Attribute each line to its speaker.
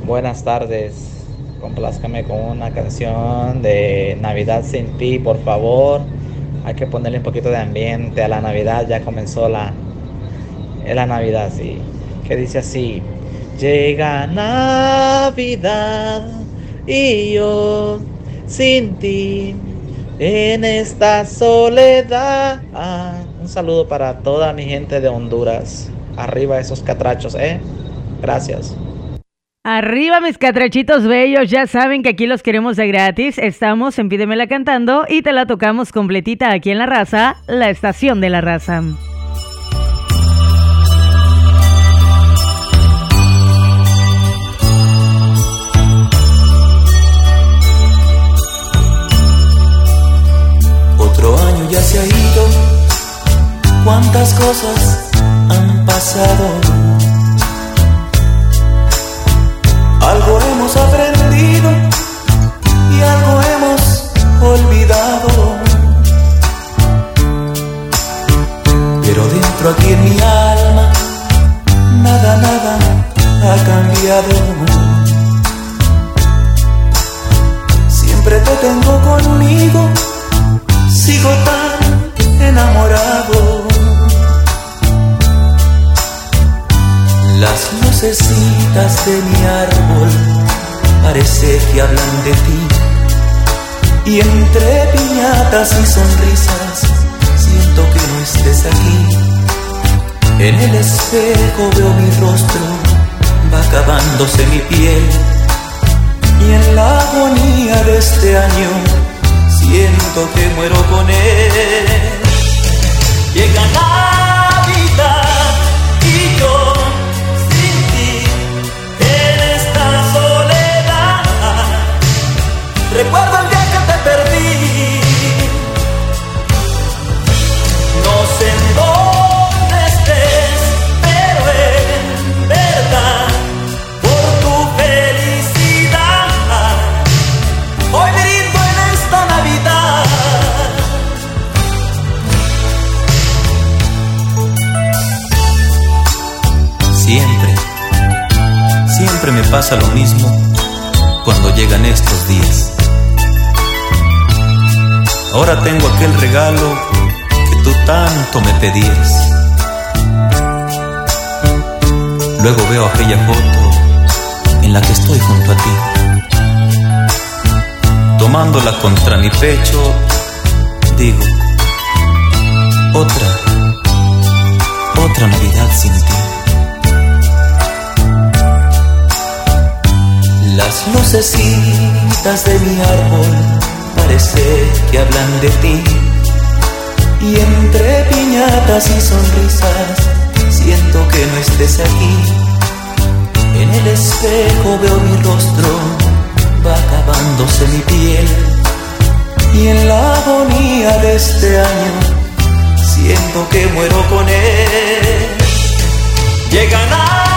Speaker 1: Buenas tardes. Complázcame con una canción de Navidad sin ti, por favor. Hay que ponerle un poquito de ambiente a la Navidad. Ya comenzó la Navidad, sí. Que dice así: llega Navidad y yo sin ti en esta soledad. Un saludo para toda mi gente de Honduras. Arriba esos catrachos, ¿eh? Gracias.
Speaker 2: Arriba mis catrachitos bellos, ya saben que aquí los queremos de gratis. Estamos en Pídemela Cantando y te la tocamos completita aquí en La Raza, la estación de La Raza.
Speaker 3: Otro año ya se ha ido, cuántas cosas han pasado. Algo hemos aprendido y algo hemos olvidado. Pero dentro aquí en mi alma, nada ha cambiado. Siempre te tengo conmigo, sigo tan enamorado. Las lucecitas de mi árbol parece que hablan de ti, y entre piñatas y sonrisas siento que no estés aquí. En el espejo veo mi rostro, va acabándose mi piel, y en la agonía de este año siento que muero con él. Llega Navidad y yo sin ti en esta soledad. Recuerdo el día que te perdí. No sé en dónde estés, pero en verdad por tu felicidad hoy brindo en esta Navidad. Siempre me pasa lo mismo cuando llegan estos días. Ahora tengo aquel regalo que tú tanto me pedías. Luego veo aquella foto en la que estoy junto a ti, tomándola contra mi pecho, digo, otra Navidad sin ti. Las lucecitas de mi árbol parece que hablan de ti, y entre piñatas y sonrisas siento que no estés aquí. En el espejo veo mi rostro, va acabándose mi piel, y en la agonía de este año siento que muero con él. Llega Navidad